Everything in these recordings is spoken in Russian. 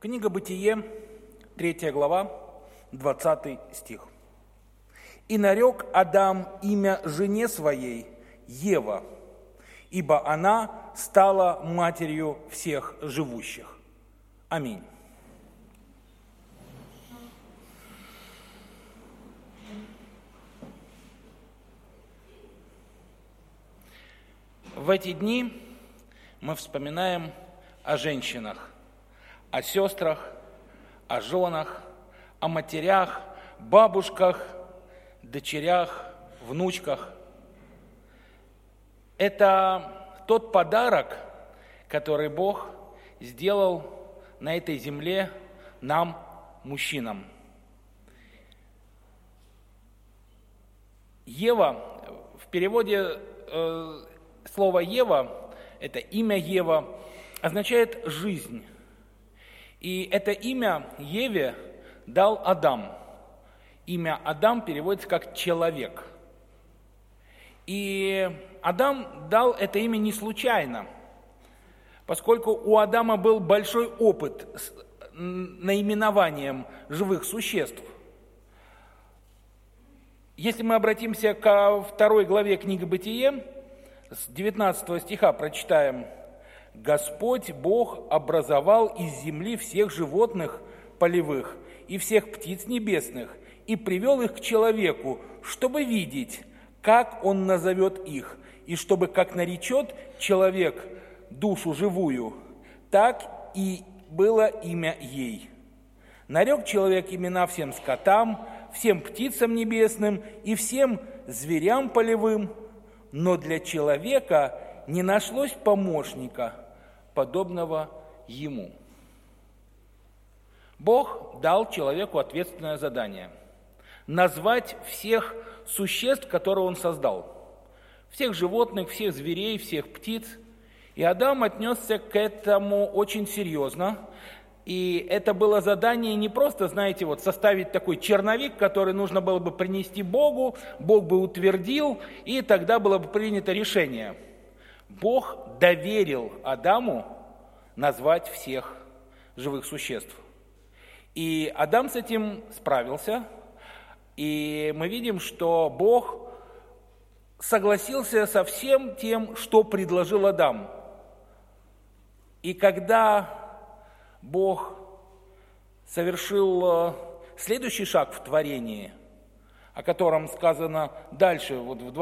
Книга Бытие, 3 глава, 20 стих. «И нарек Адам имя жене своей Ева, ибо она стала матерью всех живущих». Аминь. В эти дни мы вспоминаем о женщинах, о сестрах, о женах, о матерях, бабушках, дочерях, внучках. Это тот подарок, который Бог сделал на этой земле нам, мужчинам. Ева, в переводе слово «Ева», это имя Ева, означает «жизнь». И это имя Еве дал Адам. Имя Адам переводится как «человек». И Адам дал это имя не случайно, поскольку у Адама был большой опыт с наименованием живых существ. Если мы обратимся ко 2 главе книги Бытие, с 19 стиха прочитаем: «Господь Бог образовал из земли всех животных полевых и всех птиц небесных и привел их к человеку, чтобы видеть, как он назовет их, и чтобы, как наречет человек душу живую, так и было имя ей. Нарек человек имена всем скотам, всем птицам небесным и всем зверям полевым, но для человека не нашлось помощника, подобного ему». Бог дал человеку ответственное задание – назвать всех существ, которые он создал, всех животных, всех зверей, всех птиц. И Адам отнесся к этому очень серьезно. И это было задание не просто, знаете, вот составить такой черновик, который нужно было бы принести Богу, Бог бы утвердил, и тогда было бы принято решение. Бог доверил Адаму назвать всех живых существ. И Адам с этим справился, и мы видим, что Бог согласился со всем тем, что предложил Адам. И когда Бог совершил следующий шаг в творении, о котором сказано дальше, вот в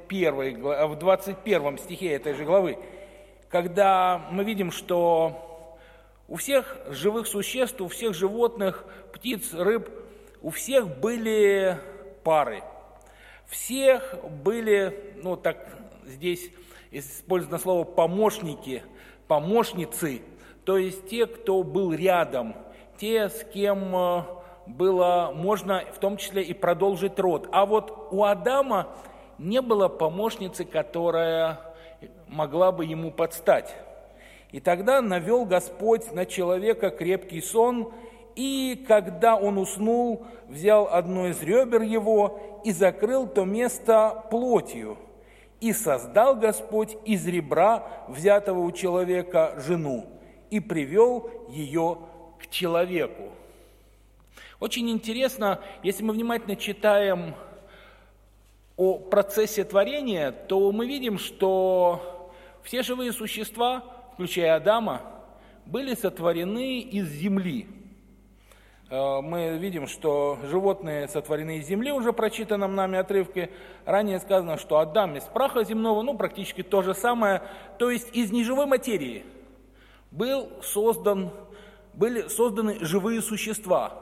21 стихе этой же главы, когда мы видим, что у всех живых существ, у всех животных, птиц, рыб, у всех были пары. Всех были, здесь использовано слово «помощники», «помощницы», то есть те, кто был рядом, те, с кем было можно в том числе и продолжить род. А вот у Адама не было помощницы, которая могла бы ему подстать. И тогда навел Господь на человека крепкий сон, и когда он уснул, взял одно из ребер его и закрыл то место плотью. И создал Господь из ребра, взятого у человека, жену, и привел ее к человеку. Очень интересно, если мы внимательно читаем о процессе творения, то мы видим, что все живые существа, включая Адама, были сотворены из земли. Мы видим, что животные сотворены из земли, уже прочитанном нами отрывке. Ранее сказано, что Адам из праха земного, практически то же самое, то есть из неживой материи были созданы живые существа.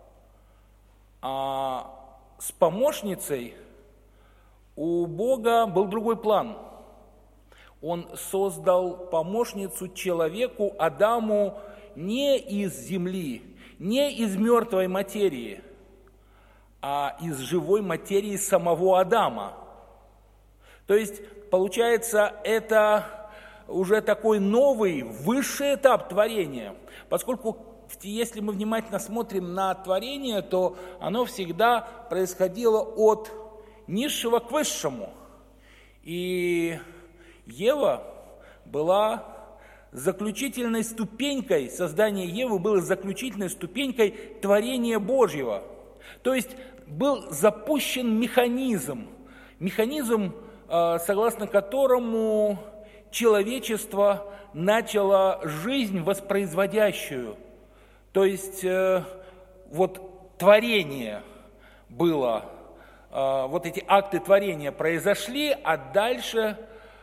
А с помощницей у Бога был другой план. Он создал помощницу человеку, Адаму, не из земли, не из мертвой материи, а из живой материи самого Адама. То есть, получается, это уже такой новый, высший этап творения, поскольку если мы внимательно смотрим на творение, то оно всегда происходило от низшего к высшему. И Ева была заключительной ступенькой, создание Евы было заключительной ступенькой творения Божьего. То есть был запущен механизм, согласно которому человечество начало жизнь воспроизводящую. То есть вот творение было, вот эти акты творения произошли, а дальше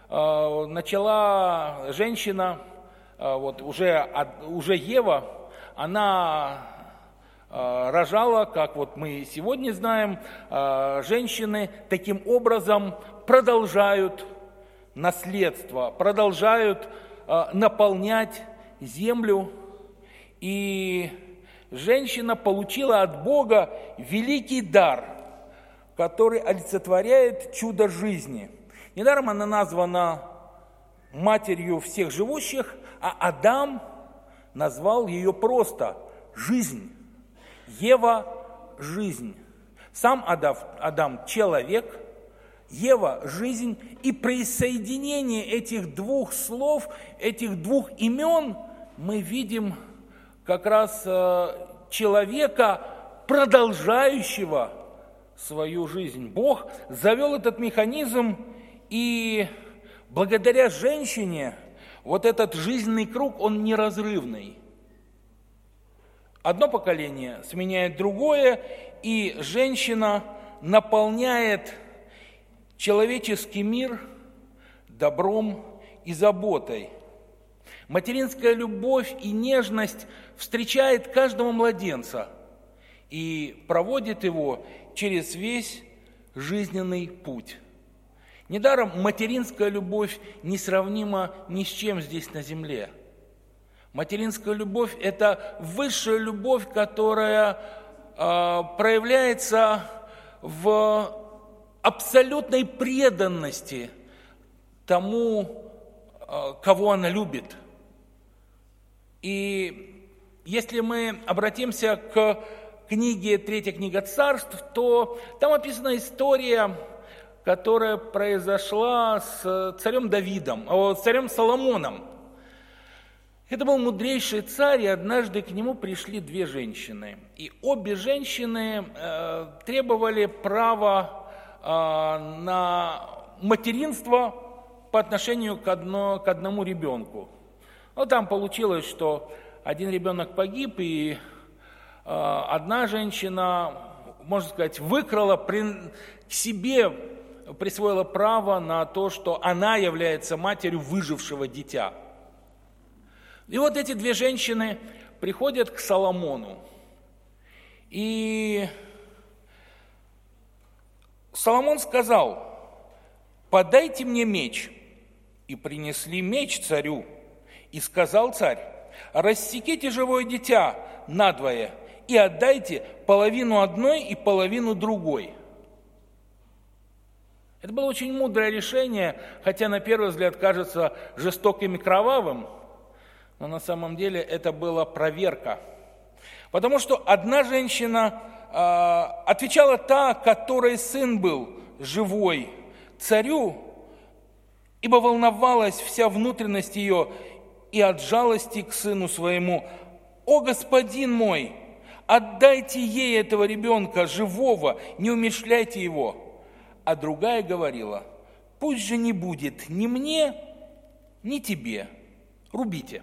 начала женщина, уже Ева, она рожала, как вот мы сегодня знаем, женщины таким образом продолжают наследство, продолжают наполнять землю. И женщина получила от Бога великий дар, который олицетворяет чудо жизни. Недаром она названа матерью всех живущих, а Адам назвал ее просто «жизнь». Ева – жизнь. Сам Адам – человек, Ева – жизнь. И присоединение этих двух слов, этих двух имен мы видим как раз человека, продолжающего свою жизнь. Бог завел этот механизм, и благодаря женщине вот этот жизненный круг, он неразрывный. Одно поколение сменяет другое, и женщина наполняет человеческий мир добром и заботой. Материнская любовь и нежность встречает каждого младенца и проводит его через весь жизненный путь. Недаром материнская любовь несравнима ни с чем здесь на земле. Материнская любовь – это высшая любовь, которая проявляется в абсолютной преданности тому, кого она любит. И если мы обратимся к книге, 3 книга Царств, то там описана история, которая произошла с царем Давидом, с царем Соломоном. Это был мудрейший царь, и однажды к нему пришли 2 женщины. И обе женщины требовали права на материнство по отношению к одному ребенку. Но там получилось, что один ребенок погиб, и одна женщина, можно сказать, выкрала к себе, присвоила право на то, что она является матерью выжившего дитя. И вот эти 2 женщины приходят к Соломону. И Соломон сказал: «Подайте мне меч». И принесли меч царю. И сказал царь: «Рассеките живое дитя надвое и отдайте половину одной и половину другой». Это было очень мудрое решение, хотя на первый взгляд кажется жестоким и кровавым, но на самом деле это была проверка. Потому что одна женщина отвечала та, которой сын был живой, царю, ибо волновалась вся внутренность ее, и от жалости к сыну своему: «О, господин мой, отдайте ей этого ребенка живого, не умерщвляйте его». А другая говорила: «Пусть же не будет ни мне, ни тебе, рубите».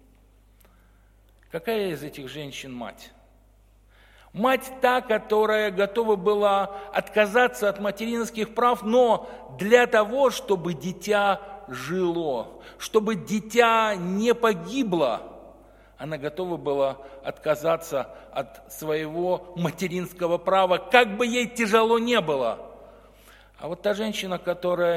Какая из этих женщин мать? Мать та, которая готова была отказаться от материнских прав, но для того, чтобы дитя жило, чтобы дитя не погибло, она готова была отказаться от своего материнского права, как бы ей тяжело не было. А вот та женщина, для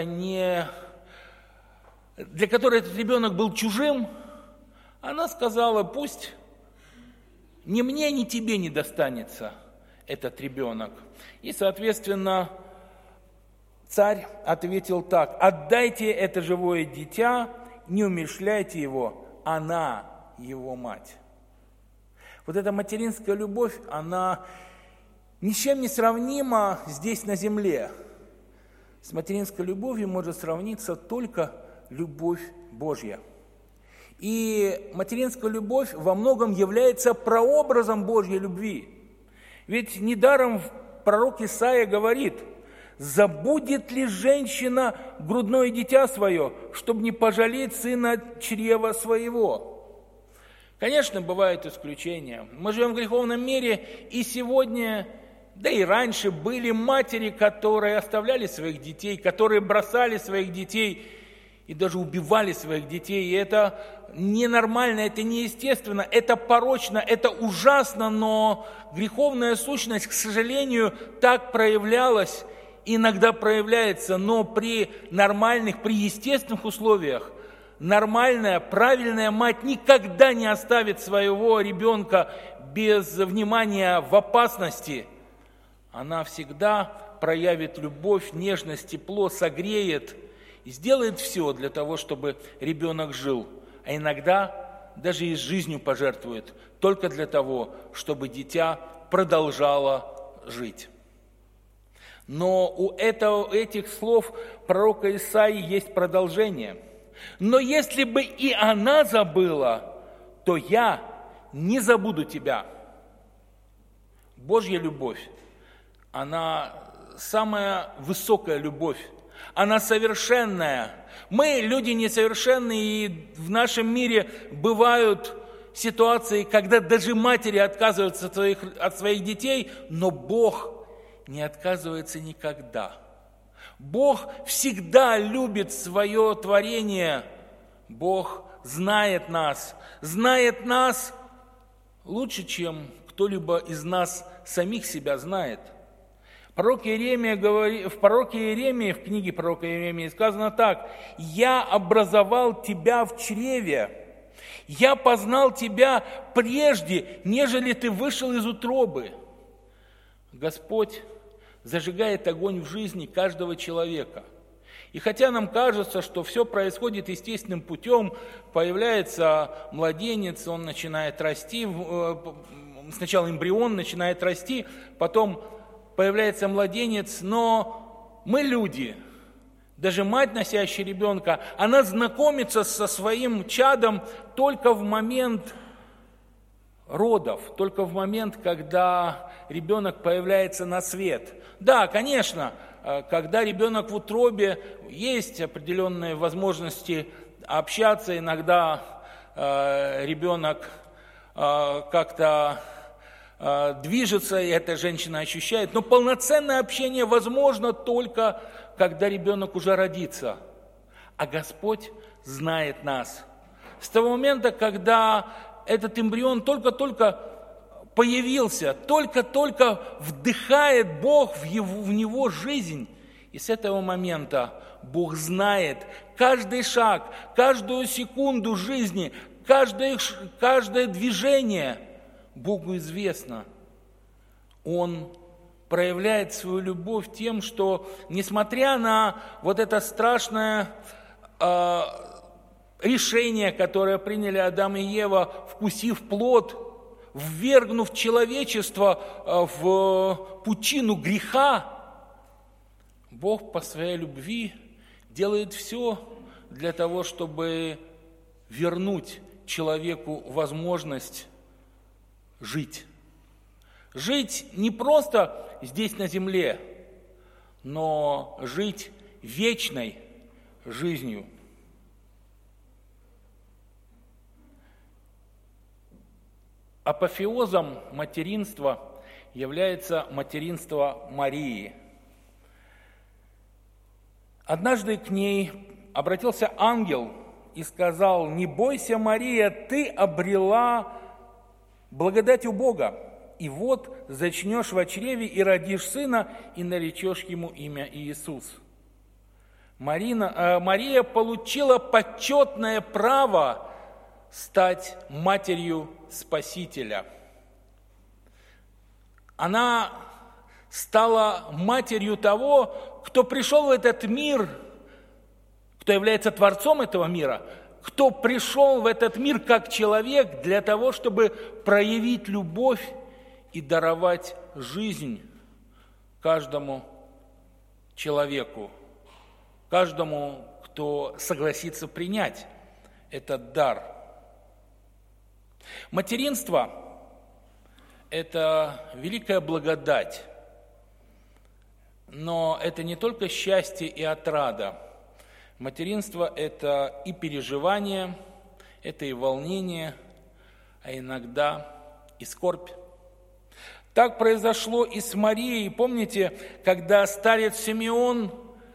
которой этот ребенок был чужим, она сказала: «Пусть ни мне, ни тебе не достанется этот ребенок». И, соответственно, царь ответил так: «Отдайте это живое дитя, не умерщвляйте его, она его мать». Вот эта материнская любовь, она ни с чем не сравнима здесь на земле. С материнской любовью может сравниться только любовь Божья. И материнская любовь во многом является прообразом Божьей любви. Ведь недаром пророк Исаия говорит: «Забудет ли женщина грудное дитя свое, чтобы не пожалеть сына чрева своего?» Конечно, бывают исключения. Мы живем в греховном мире, и сегодня, да и раньше, были матери, которые оставляли своих детей, которые бросали своих детей и даже убивали своих детей. И это ненормально, это неестественно, это порочно, это ужасно, но греховная сущность, к сожалению, так проявлялась, иногда проявляется, но при нормальных, при естественных условиях нормальная, правильная мать никогда не оставит своего ребенка без внимания в опасности. Она всегда проявит любовь, нежность, тепло, согреет и сделает все для того, чтобы ребенок жил. А иногда даже и жизнью пожертвует, только для того, чтобы дитя продолжало жить. Но у этих слов пророка Исаии есть продолжение. «Но если бы и она забыла, то я не забуду тебя». Божья любовь, она самая высокая любовь, она совершенная. Мы, люди несовершенные, и в нашем мире бывают ситуации, когда даже матери отказываются от своих детей, но Бог не отказывается никогда. Бог всегда любит свое творение. Бог знает нас лучше, чем кто-либо из нас самих себя знает. В пророке Иеремии, в книге пророка Иеремии сказано так: «Я образовал тебя в чреве, я познал тебя прежде, нежели ты вышел из утробы». Господь зажигает огонь в жизни каждого человека. И хотя нам кажется, что все происходит естественным путем, появляется младенец, он начинает расти, сначала эмбрион начинает расти, потом появляется младенец, но мы люди, даже мать, носящая ребенка, она знакомится со своим чадом только в момент родов, только в момент, когда ребенок появляется на свет. Да, конечно, когда ребенок в утробе, есть определенные возможности общаться, иногда ребенок как-то движется, и эта женщина ощущает, но полноценное общение возможно только, когда ребенок уже родится. А Господь знает нас. С того момента, когда этот эмбрион только-только появился, только-только вдыхает Бог в него жизнь. И с этого момента Бог знает каждый шаг, каждую секунду жизни, каждое движение Богу известно. Он проявляет свою любовь тем, что, несмотря на вот это страшное решение, которое приняли Адам и Ева, вкусив плод, ввергнув человечество в пучину греха, Бог по своей любви делает все для того, чтобы вернуть человеку возможность жить. Жить не просто здесь на земле, но жить вечной жизнью. Апофеозом материнства является материнство Марии. Однажды к ней обратился ангел и сказал: «Не бойся, Мария, ты обрела благодать у Бога, и вот зачнешь во чреве и родишь сына, и наречешь ему имя Иисус». Мария получила почетное право стать матерью Спасителя. Она стала матерью того, кто пришел в этот мир, кто является Творцом этого мира, кто пришел в этот мир как человек для того, чтобы проявить любовь и даровать жизнь каждому человеку, каждому, кто согласится принять этот дар. Материнство – это великая благодать, но это не только счастье и отрада. Материнство – это и переживание, это и волнение, а иногда и скорбь. Так произошло и с Марией. Помните, когда старец Симеон,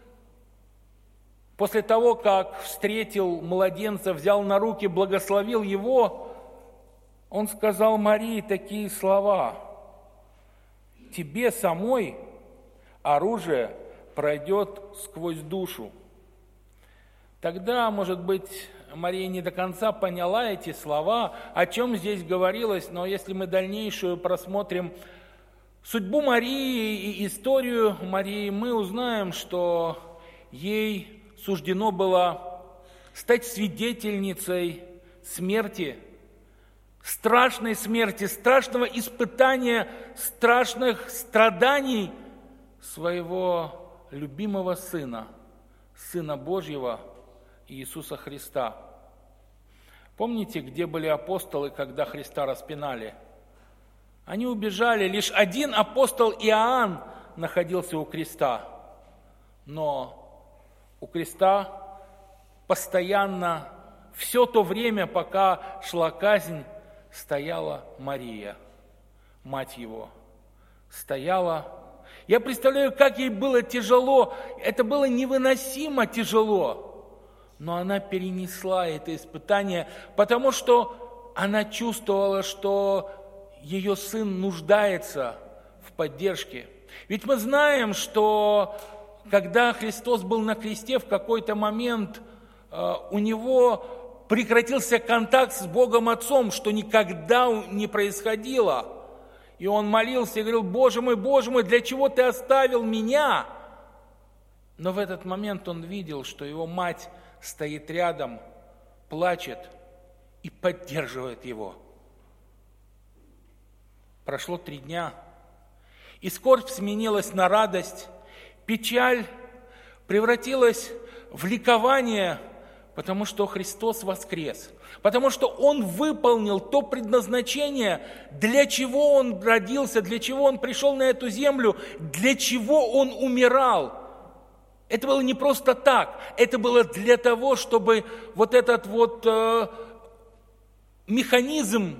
после того, как встретил младенца, взял на руки, благословил его, он сказал Марии такие слова: «Тебе самой оружие пройдет сквозь душу». Тогда, может быть, Мария не до конца поняла эти слова, о чем здесь говорилось, но если мы дальнейшую просмотрим судьбу Марии и историю Марии, мы узнаем, что ей суждено было стать свидетельницей смерти, страшной смерти, страшного испытания, страшных страданий своего любимого Сына, Сына Божьего, Иисуса Христа. Помните, где были апостолы, когда Христа распинали? Они убежали, лишь один апостол Иоанн находился у креста. Но у креста постоянно, все то время, пока шла казнь, стояла Мария, мать его. Стояла. Я представляю, как ей было тяжело. Это было невыносимо тяжело. Но она перенесла это испытание, потому что она чувствовала, что ее сын нуждается в поддержке. Ведь мы знаем, что когда Христос был на кресте, в какой-то момент у него прекратился контакт с Богом Отцом, что никогда не происходило. И он молился и говорил: Боже мой, для чего ты оставил меня? Но в этот момент он видел, что его мать стоит рядом, плачет и поддерживает его. Прошло 3 дня, и скорбь сменилась на радость, печаль превратилась в ликование, потому что Христос воскрес, потому что Он выполнил то предназначение, для чего Он родился, для чего Он пришел на эту землю, для чего Он умирал. Это было не просто так, это было для того, чтобы вот этот механизм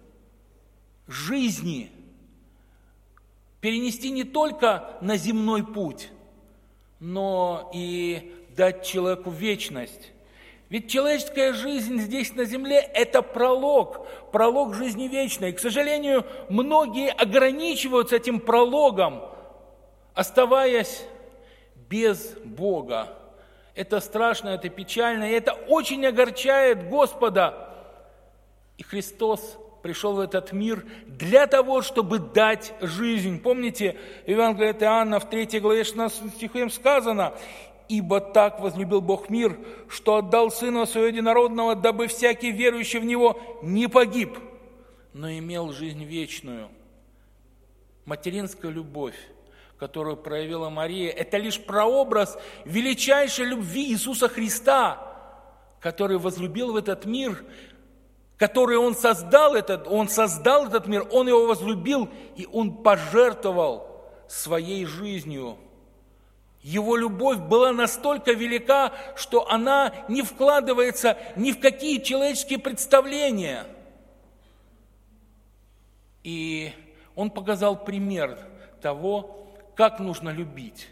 жизни перенести не только на земной путь, но и дать человеку вечность. Ведь человеческая жизнь здесь на земле – это пролог жизни вечной. И, к сожалению, многие ограничиваются этим прологом, оставаясь без Бога. Это страшно, это печально, и это очень огорчает Господа. И Христос пришел в этот мир для того, чтобы дать жизнь. Помните, в Евангелии от Иоанна в 3 главе 16 стихом сказано: «Ибо так возлюбил Бог мир, что отдал Сына Своего Единородного, дабы всякий верующий в Него не погиб, но имел жизнь вечную». Материнская любовь, которую проявила Мария, это лишь прообраз величайшей любви Иисуса Христа, который возлюбил в этот мир, который Он создал этот мир, Он его возлюбил, и Он пожертвовал своей жизнью. Его любовь была настолько велика, что она не вкладывается ни в какие человеческие представления. И Он показал пример того, как нужно любить.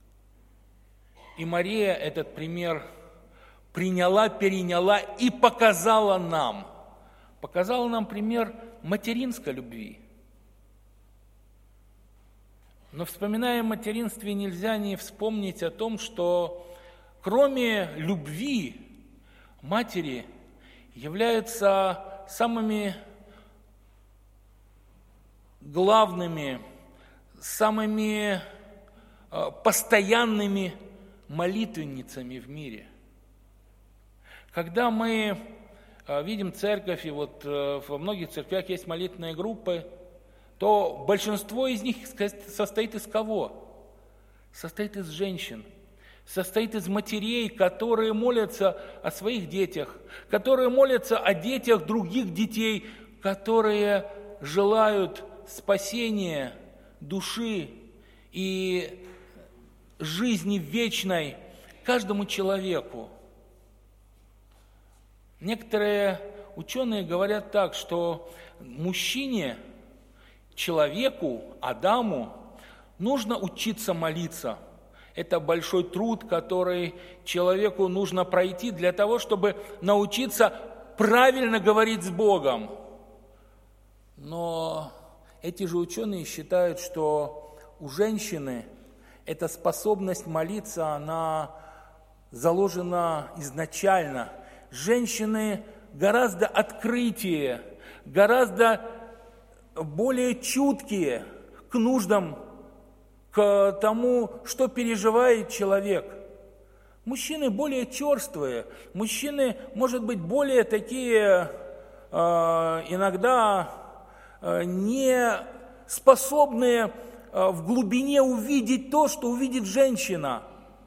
И Мария этот пример приняла, переняла и показала нам. Показала нам пример материнской любви. Но вспоминая о материнстве, нельзя не вспомнить о том, что кроме любви, матери являются самыми главными, самыми постоянными молитвенницами в мире. Когда мы видим церковь, и во многих церквях есть молитвенные группы, то большинство из них состоит из кого? Состоит из женщин, состоит из матерей, которые молятся о своих детях, которые молятся о детях других детей, которые желают спасения души и жизни вечной каждому человеку. Некоторые ученые говорят так, что мужчине, человеку, Адаму, нужно учиться молиться. Это большой труд, который человеку нужно пройти для того, чтобы научиться правильно говорить с Богом. Но эти же ученые считают, что у женщины эта способность молиться, она заложена изначально. Женщины гораздо открытие, гораздо более чуткие к нуждам, к тому, что переживает человек. Мужчины более черствые, мужчины, может быть, более такие иногда не способные в глубине увидеть то, что увидит женщина.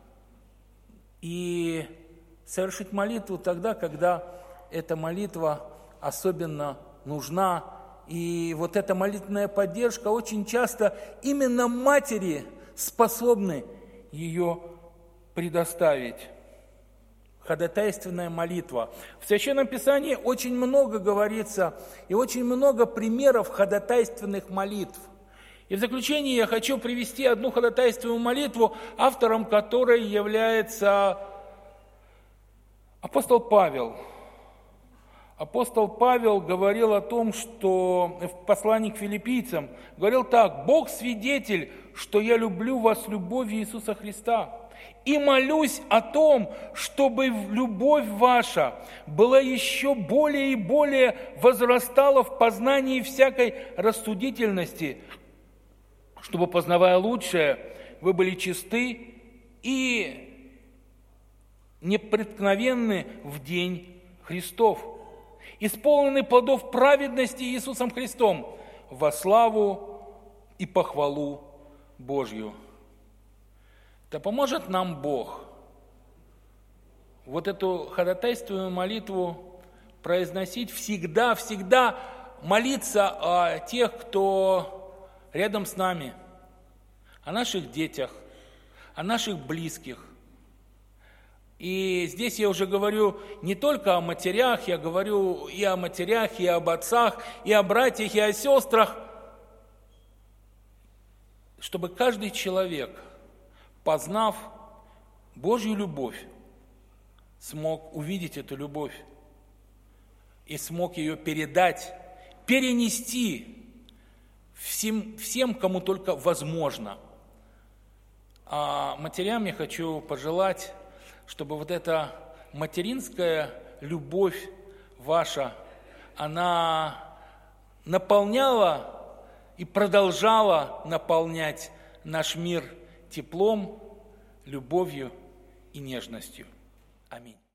И совершить молитву тогда, когда эта молитва особенно нужна. И вот эта молитвенная поддержка очень часто именно матери способны ее предоставить. Ходатайственная молитва. В Священном Писании очень много говорится и очень много примеров ходатайственных молитв. И в заключение я хочу привести одну ходатайственную молитву, автором которой является апостол Павел. Апостол Павел говорил о том, что в послании к филиппийцам, говорил так: «Бог свидетель, что я люблю вас любовью Иисуса Христа, и молюсь о том, чтобы любовь ваша была еще более и более возрастала в познании всякой рассудительности, чтобы, познавая лучшее, вы были чисты и непреткновенны в день Христов, исполнены плодов праведности Иисусом Христом во славу и похвалу Божью». Да поможет нам Бог вот эту ходатайственную молитву произносить всегда, всегда молиться о тех, кто рядом с нами, о наших детях, о наших близких. И здесь я уже говорю не только о матерях, я говорю и о матерях, и об отцах, и о братьях, и о сестрах, чтобы каждый человек, познав Божью любовь, смог увидеть эту любовь и смог ее передать, перенести всем, кому только возможно. А матерям я хочу пожелать, чтобы вот эта материнская любовь ваша, она наполняла и продолжала наполнять наш мир теплом, любовью и нежностью. Аминь.